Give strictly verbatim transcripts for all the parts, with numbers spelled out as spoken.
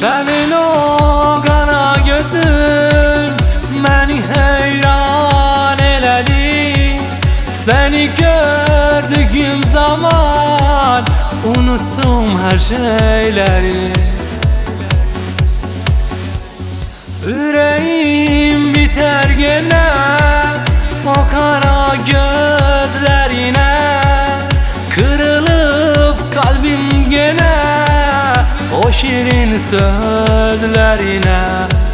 Senin o qara gözün məni heyran elədi. Seni gördüğüm zaman unuttum her şeyleri. Yüreğim biter gene o kara gözlerine. Kırılıp kalbim gene o şirin sözlerine.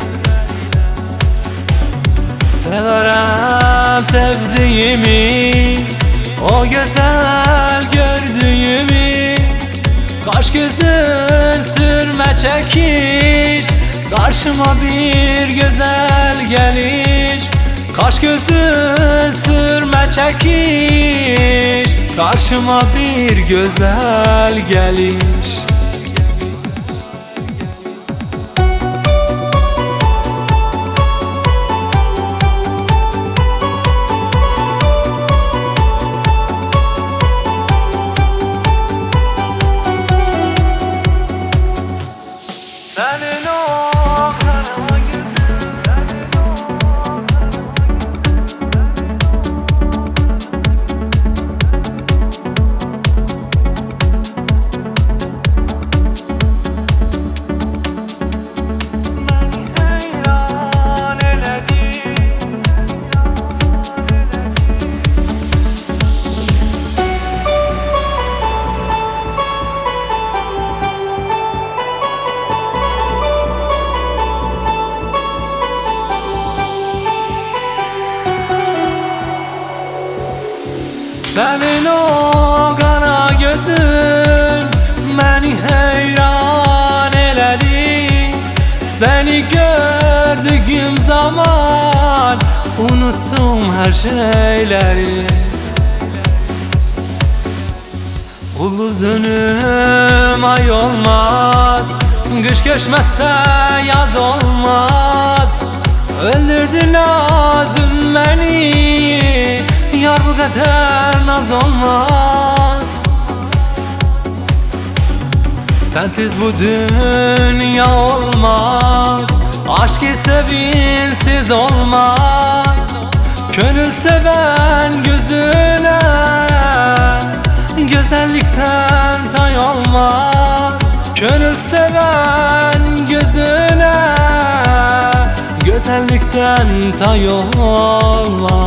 Severem sevdiğimi, o güzel gördüğümü. Kaş gözün sürme çekiş, karşıma bir güzel gelir. Kaş gözün sürme çekiş, karşıma bir güzel gelir. Senin o kara gözün, beni heyran eledi. Senin o qara gözün məni heyran elədi. Seni gördüğüm zaman unuttum her şeyleri. Uluz önüm ay olmaz, kış geçmezse yaz olmaz. Öldürdü nazın beni, yar bu kadar naz olmaz. Sensiz bu dünya olmaz, aşk sevinsiz olmaz. Gönül seven gözüne güzellikten tay olmaz. Gönül seven gözüne güzellikten tay olmaz.